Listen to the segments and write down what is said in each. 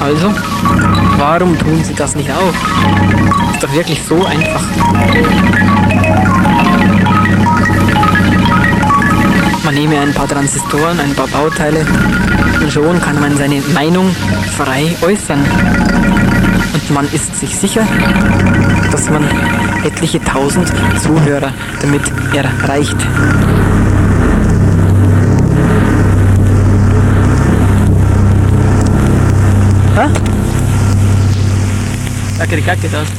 also, warum tun sie das nicht auch? Ist doch wirklich so einfach. Man nehme ein paar Transistoren, ein paar Bauteile und schon kann man seine Meinung frei äußern. Und man ist sich sicher, dass man etliche tausend Zuhörer damit erreicht. Ha? Kacke, die Kacke da.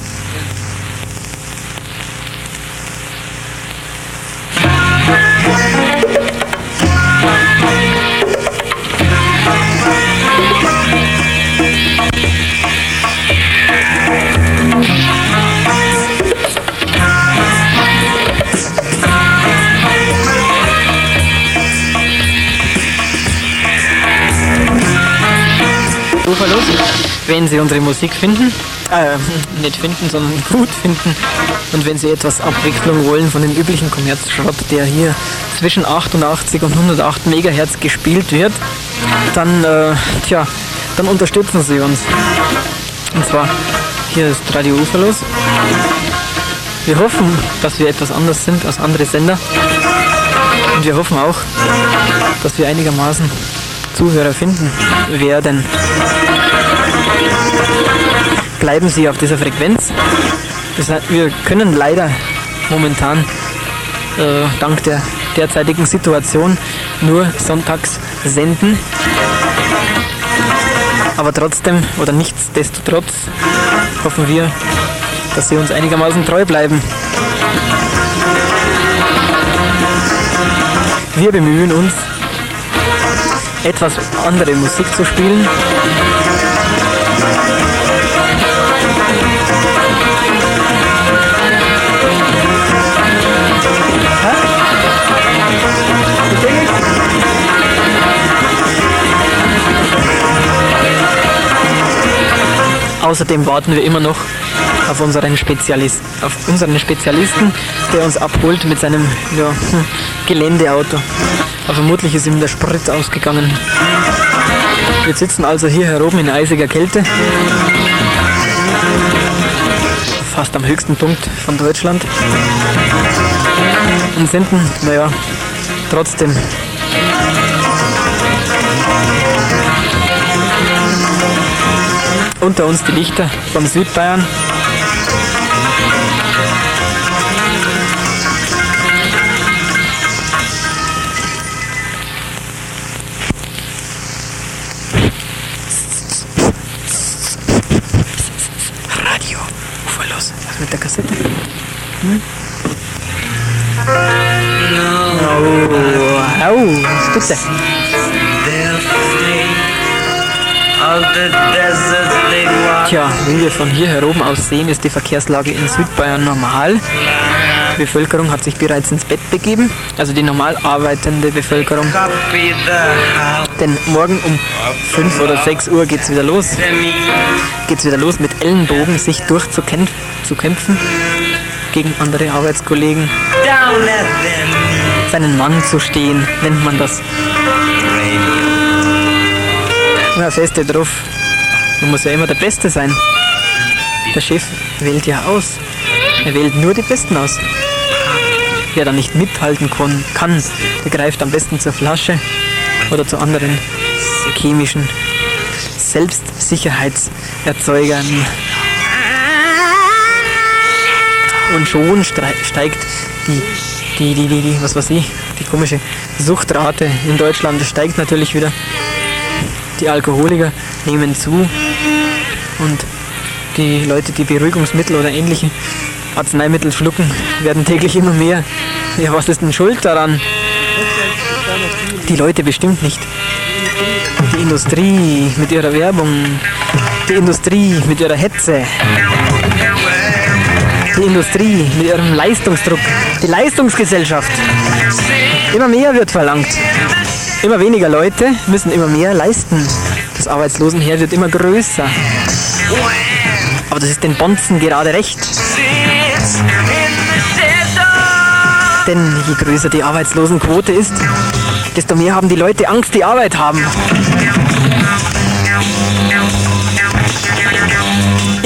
Uferlos, wenn Sie unsere Musik finden, nicht finden, sondern gut finden und wenn Sie etwas Abwechslung wollen von dem üblichen Kommerzschrott, der hier zwischen 88 und 108 Megahertz gespielt wird, dann, dann unterstützen Sie uns. Und zwar, hier ist Radio Uferlos. Wir hoffen, dass wir etwas anders sind als andere Sender und wir hoffen auch, dass wir einigermaßen Zuhörer finden werden. Bleiben Sie auf dieser Frequenz. Wir können leider momentan dank der derzeitigen Situation nur sonntags senden. Aber trotzdem oder nichtsdestotrotz hoffen wir, dass Sie uns einigermaßen treu bleiben. Wir bemühen uns, etwas andere Musik zu spielen. Außerdem warten wir immer noch auf unseren Spezialisten, der uns abholt mit seinem Geländeauto. Aber vermutlich ist ihm der Sprit ausgegangen. Wir sitzen also hier heroben in eisiger Kälte. Fast am höchsten Punkt von Deutschland. Und senden, trotzdem. Unter uns die Lichter von Südbayern. Radio Uferlos. Was mit der Kassette? Was tut der? Tja, wie wir von hier heroben aus sehen, ist die Verkehrslage in Südbayern normal. Die Bevölkerung hat sich bereits ins Bett begeben, also die normal arbeitende Bevölkerung. Denn morgen um 5 oder 6 Uhr geht's wieder los. Geht's wieder los mit Ellenbogen, sich durchzukämpfen gegen andere Arbeitskollegen. Seinen Mann zu stehen, nennt man das. Na, feste drauf. Man muss ja immer der Beste sein. Der Chef wählt ja aus. Er wählt nur die Besten aus. Wer da nicht mithalten kann, der greift am besten zur Flasche oder zu anderen chemischen Selbstsicherheitserzeugern. Und schon steigt die komische Suchtrate in Deutschland steigt natürlich wieder. Die Alkoholiker nehmen zu und die Leute, die Beruhigungsmittel oder ähnliche Arzneimittel schlucken, werden täglich immer mehr. Ja, was ist denn schuld daran? Die Leute bestimmt nicht. Die Industrie mit ihrer Werbung, die Industrie mit ihrer Hetze, die Industrie mit ihrem Leistungsdruck, die Leistungsgesellschaft. Immer mehr wird verlangt. Immer weniger Leute müssen immer mehr leisten. Das Arbeitslosenheer wird immer größer. Aber das ist den Bonzen gerade recht. Denn je größer die Arbeitslosenquote ist, desto mehr haben die Leute Angst, die Arbeit haben.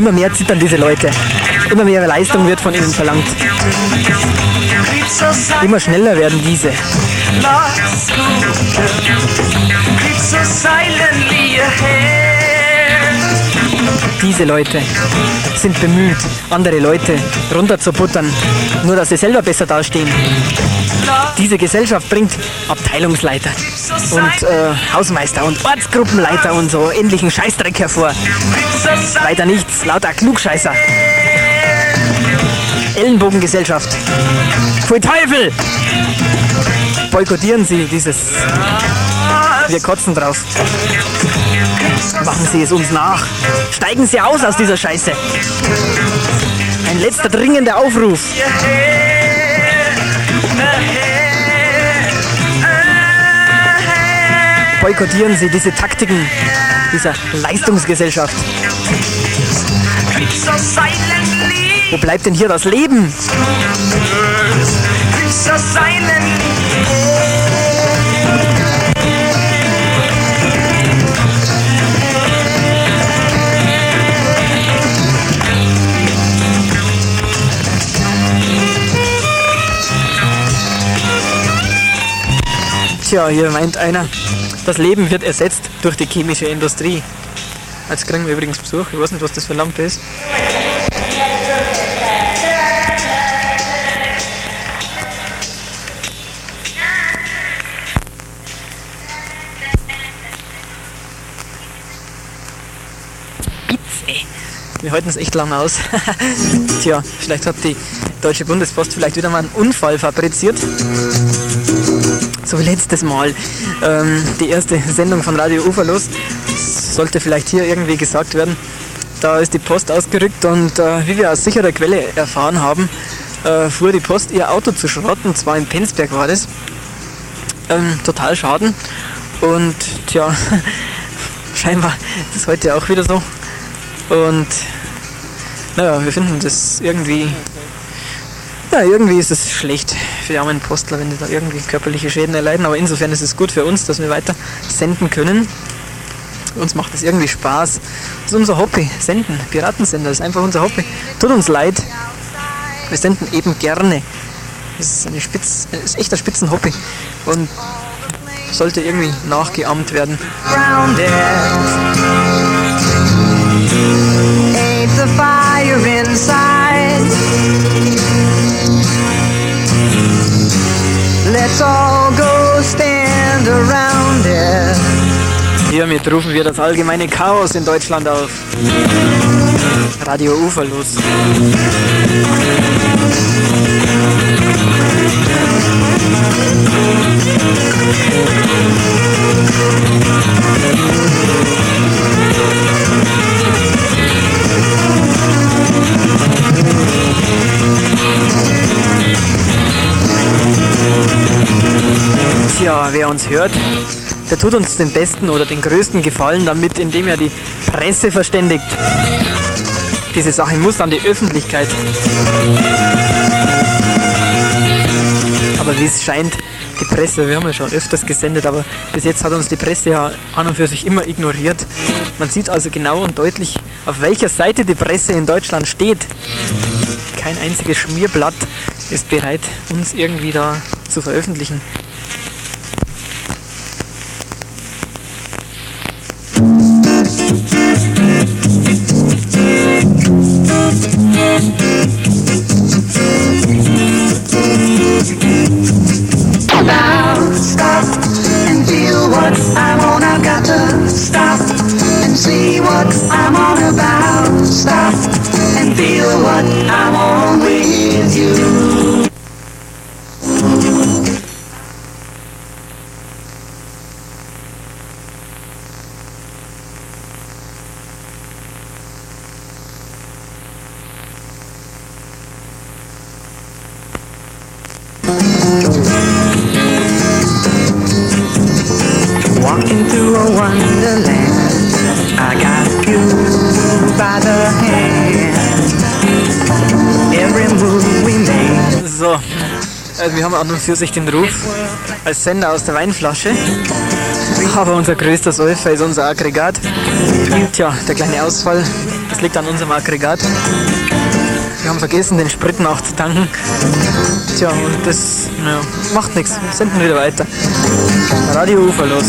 Immer mehr zittern diese Leute. Immer mehr Leistung wird von ihnen verlangt. Immer schneller werden diese. Diese Leute sind bemüht, andere Leute runterzubuttern, nur dass sie selber besser dastehen. Diese Gesellschaft bringt Abteilungsleiter und Hausmeister und Ortsgruppenleiter und so ähnlichen Scheißdreck hervor. Weiter nichts, lauter Klugscheißer. Ellenbogengesellschaft. Pfui Teufel! Boykottieren Sie dieses. Wir kotzen drauf. Machen Sie es uns nach. Steigen Sie aus dieser Scheiße. Ein letzter dringender Aufruf. Boykottieren Sie diese Taktiken dieser Leistungsgesellschaft. Wo bleibt denn hier das Leben? Tja, hier meint einer, das Leben wird ersetzt durch die chemische Industrie. Jetzt kriegen wir übrigens Besuch, ich weiß nicht, was das für eine Lampe ist. Wir halten es echt lange aus. Tja, vielleicht hat die Deutsche Bundespost vielleicht wieder mal einen Unfall fabriziert. So wie letztes Mal. Die erste Sendung von Radio Uferlos sollte vielleicht hier irgendwie gesagt werden. Da ist die Post ausgerückt und wie wir aus sicherer Quelle erfahren haben, fuhr die Post ihr Auto zu schrotten, und zwar in Penzberg war das. Total Schaden. Und tja, scheinbar ist es heute auch wieder so. Und naja, wir finden das irgendwie, ja, irgendwie ist es schlecht für die armen Postler, wenn die da irgendwie körperliche Schäden erleiden, aber insofern ist es gut für uns, dass wir weiter senden können. Uns macht das irgendwie Spaß. Das ist unser Hobby, senden, Piratensender, das ist einfach unser Hobby. Tut uns leid, wir senden eben gerne. Das ist echt ein Spitzenhobby und sollte irgendwie nachgeahmt werden. The fire inside. Let's all go stand around it. Hiermit rufen wir das allgemeine Chaos in Deutschland auf. Radio Uferlos. Tja, wer uns hört, der tut uns den besten oder den größten Gefallen damit, indem er die Presse verständigt. Diese Sache muss an die Öffentlichkeit. Aber wie es scheint, die Presse, wir haben ja schon öfters gesendet, aber bis jetzt hat uns die Presse ja an und für sich immer ignoriert. Man sieht also genau und deutlich, auf welcher Seite die Presse in Deutschland steht. Kein einziges Schmierblatt ist bereit, uns irgendwie da zu veröffentlichen. Stop and feel what I'm on. I've got to stop and see what I'm on about. Stop and feel what I'm on with you. Walking through a wonderland, I got you by the hand. Every move we make. So, wir haben an und für sich den Ruf als Sender aus der Weinflasche, aber unser größter Säufer ist unser Aggregat. Tja, der kleine Ausfall Das liegt an unserem Aggregat. Wir haben vergessen, den Sprit nachzutanken. Tja, und das macht nichts. Wir senden wieder weiter. Radio Ufer, los.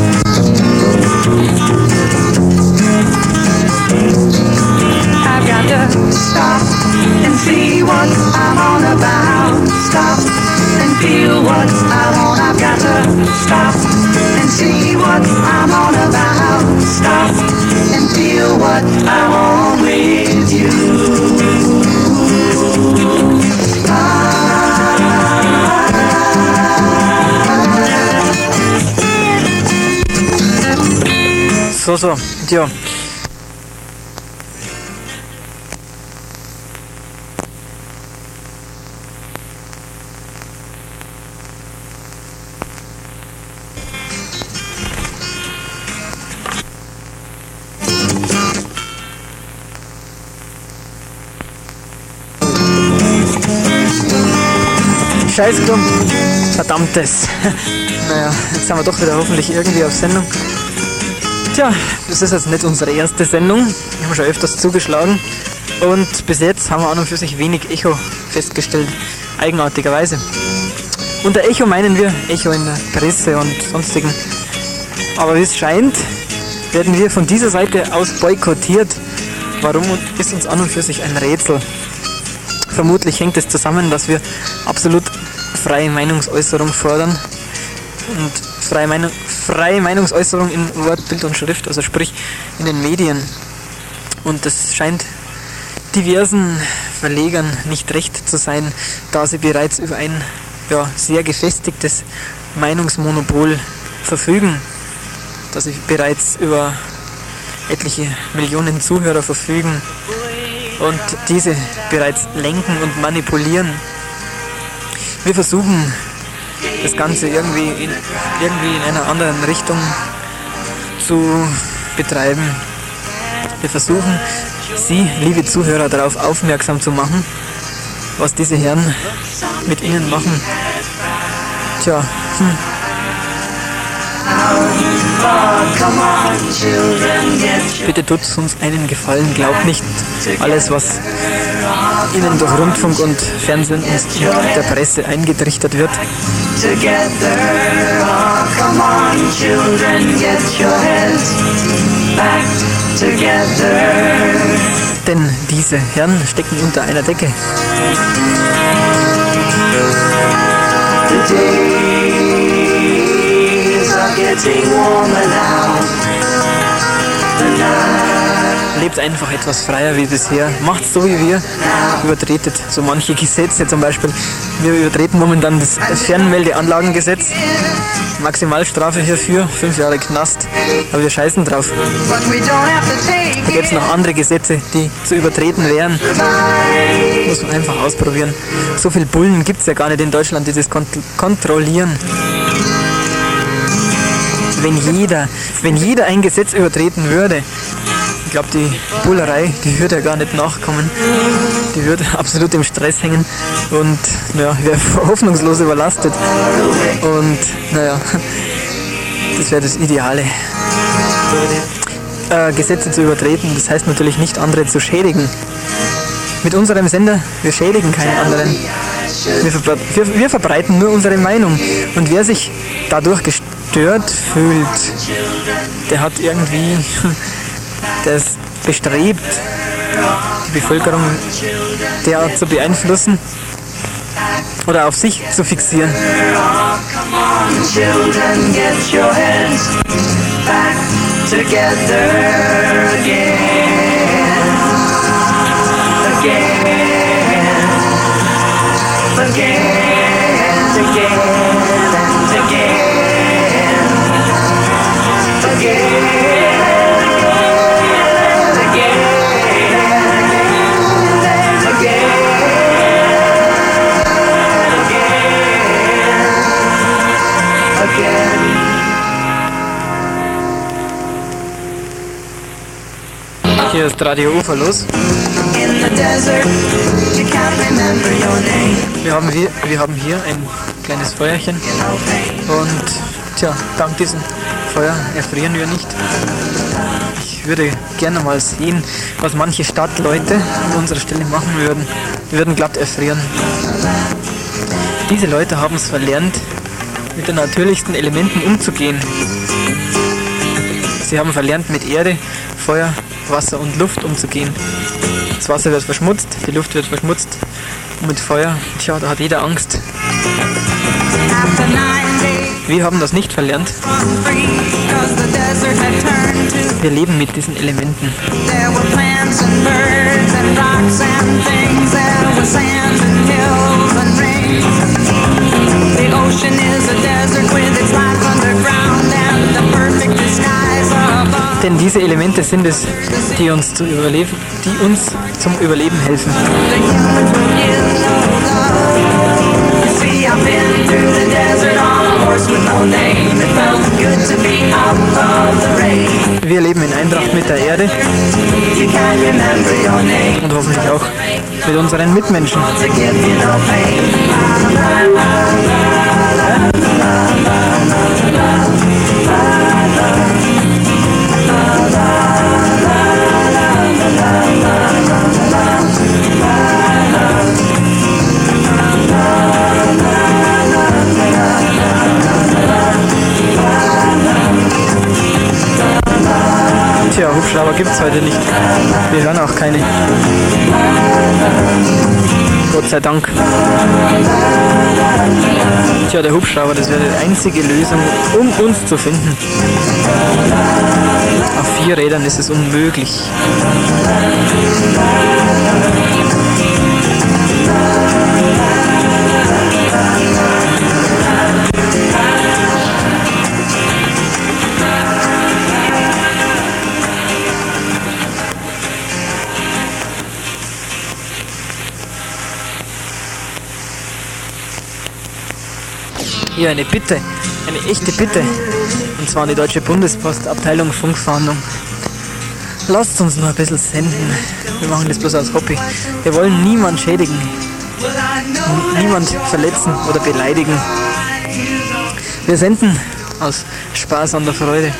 I've got to stop and see what I'm on about. Stop and feel what I want. I've got to stop and see what I'm on about. Stop and feel what I want with you. So, tja. Scheißklump. Verdammtes. Naja, jetzt sind wir doch wieder hoffentlich irgendwie auf Sendung. Tja, das ist jetzt nicht unsere erste Sendung. Wir haben schon öfters zugeschlagen. Und bis jetzt haben wir an und für sich wenig Echo festgestellt. Eigenartigerweise. Unter Echo meinen wir Echo in der Presse und sonstigen. Aber wie es scheint, werden wir von dieser Seite aus boykottiert. Warum ist uns an und für sich ein Rätsel. Vermutlich hängt es zusammen, dass wir absolut freie Meinungsäußerung fordern. Und freie Meinungsäußerung in Wort, Bild und Schrift, also sprich in den Medien. Und das scheint diversen Verlegern nicht recht zu sein, da sie bereits über ein sehr gefestigtes Meinungsmonopol verfügen, da sie bereits über etliche Millionen Zuhörer verfügen und diese bereits lenken und manipulieren. Wir versuchen das Ganze irgendwie in einer anderen Richtung zu betreiben. Wir versuchen, Sie, liebe Zuhörer, darauf aufmerksam zu machen, was diese Herren mit Ihnen machen. Tja, Bitte tut uns einen Gefallen, glaubt nicht alles, was Ihnen durch Rundfunk und Fernsehen und der Presse eingetrichtert wird. Denn diese Herren stecken unter einer Decke. Lebt einfach etwas freier wie bisher. Macht so wie wir. Übertretet so manche Gesetze. Zum Beispiel, wir übertreten momentan das Fernmeldeanlagengesetz. Maximalstrafe hierfür 5 Jahre Knast. Aber wir scheißen drauf. Da gibt es noch andere Gesetze, die zu übertreten wären. Muss man einfach ausprobieren. So viel Bullen gibt es ja gar nicht in Deutschland, die das kontrollieren. Wenn jeder ein Gesetz übertreten würde, ich glaube, die Bullerei, die würde ja gar nicht nachkommen. Die würde absolut im Stress hängen und wäre hoffnungslos überlastet. Und das wäre das Ideale. Gesetze zu übertreten, das heißt natürlich nicht, andere zu schädigen. Mit unserem Sender, wir schädigen keinen anderen. Wir verbreiten nur unsere Meinung. Und wer sich dadurch gestört fühlt, der ist bestrebt, die Bevölkerung derart zu beeinflussen oder auf sich zu fixieren. Hier ist Radio Ufer, los. Wir haben hier ein kleines Feuerchen und dank diesem Feuer erfrieren wir nicht. Ich Ich würde gerne mal sehen, was manche Stadtleute an unserer Stelle machen würden. Die würden glatt erfrieren. Diese Leute haben es verlernt, mit den natürlichsten Elementen umzugehen. Sie haben verlernt, mit Erde, Feuer, Wasser und Luft umzugehen. Das Wasser wird verschmutzt, die Luft wird verschmutzt. Und mit Feuer, tja, da hat jeder Angst. Wir haben das nicht verlernt. Wir leben mit diesen Elementen. Denn diese Elemente sind es, die uns zum Überleben helfen. Wir leben in Eintracht mit der Erde und hoffentlich auch mit unseren Mitmenschen. Tja, Hubschrauber gibt's heute nicht. Wir hören auch keine. Gott sei Dank. Tja, der Hubschrauber, das wäre die einzige Lösung, um uns zu finden. Auf 4 Rädern ist es unmöglich. Hier eine Bitte, eine echte Bitte, und zwar an die Deutsche Bundespost, Abteilung Funkfahndung. Lasst uns nur ein bisschen senden. Wir machen das bloß als Hobby. Wir wollen niemand schädigen, niemand verletzen oder beleidigen. Wir senden aus Spaß an der Freude.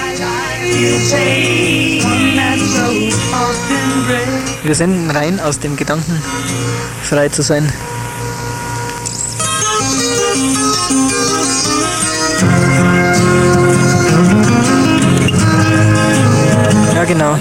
Wir senden rein aus dem Gedanken, frei zu sein. Ja, genau.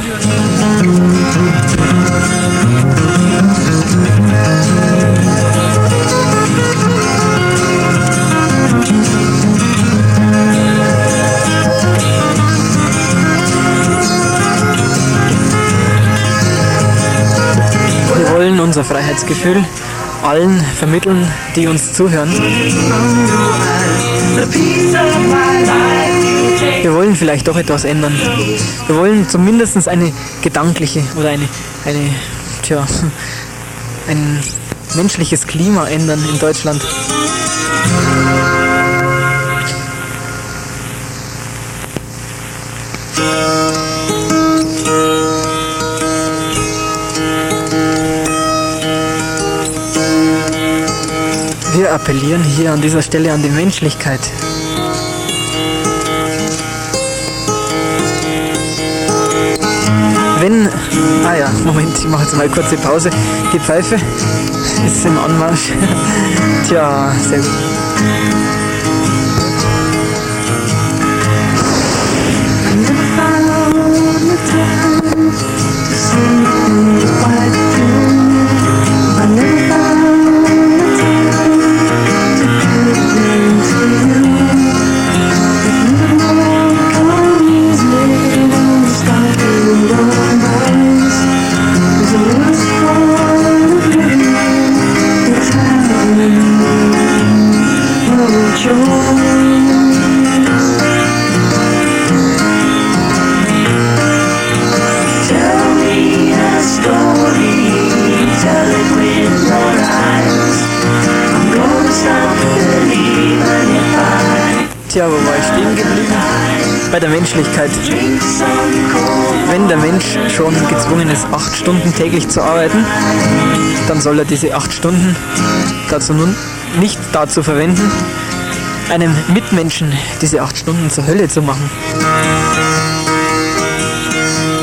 Wir wollen unser Freiheitsgefühl allen vermitteln, die uns zuhören. Wir wollen vielleicht doch etwas ändern. Wir wollen zumindest eine gedankliche oder ein menschliches Klima ändern in Deutschland. Wir appellieren hier an dieser Stelle an die Menschlichkeit. Moment, ich mache jetzt mal eine kurze Pause. Die Pfeife ist im Anmarsch. Tja, sehr gut. Tja, wo war ich stehen geblieben? Bei der Menschlichkeit. Wenn der Mensch schon gezwungen ist, 8 Stunden täglich zu arbeiten, dann soll er diese 8 Stunden nicht dazu verwenden, einem Mitmenschen diese 8 Stunden zur Hölle zu machen.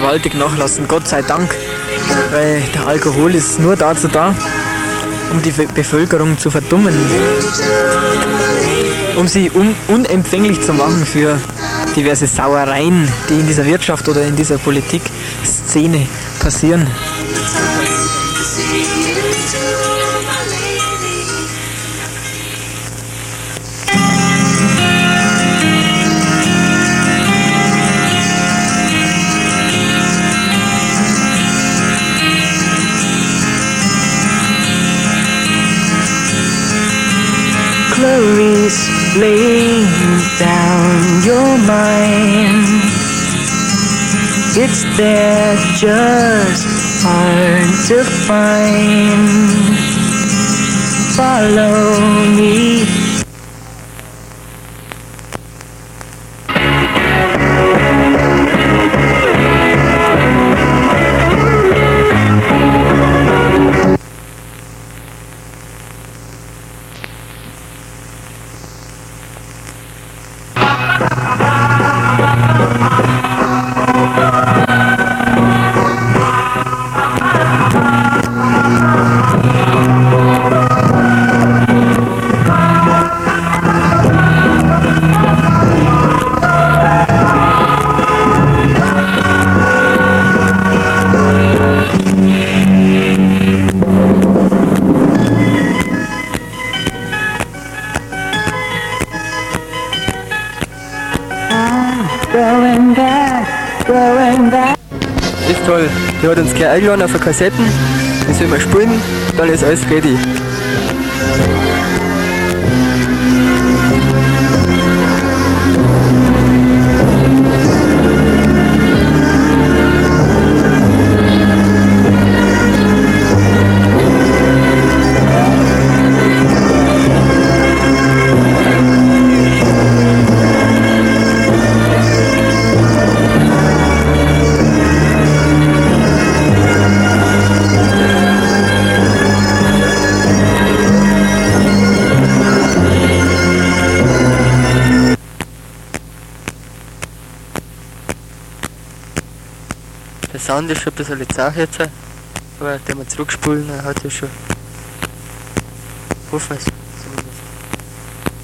gewaltig nachlassen, Gott sei Dank, weil der Alkohol ist nur dazu da, um die Bevölkerung zu verdummen, um sie unempfänglich zu machen für diverse Sauereien, die in dieser Wirtschaft oder in dieser Politik-Szene passieren. Clarice, laying down your mind. It's there, just hard to find. Follow me. Ist toll. Die hat uns gleich eingeladen auf eine Kassetten. Die sollen wir spielen, dann ist alles ready. Der Sound ist schon ein bisschen zart jetzt, aber den wir zurückspulen, hat ja schon. Hoffen wir es.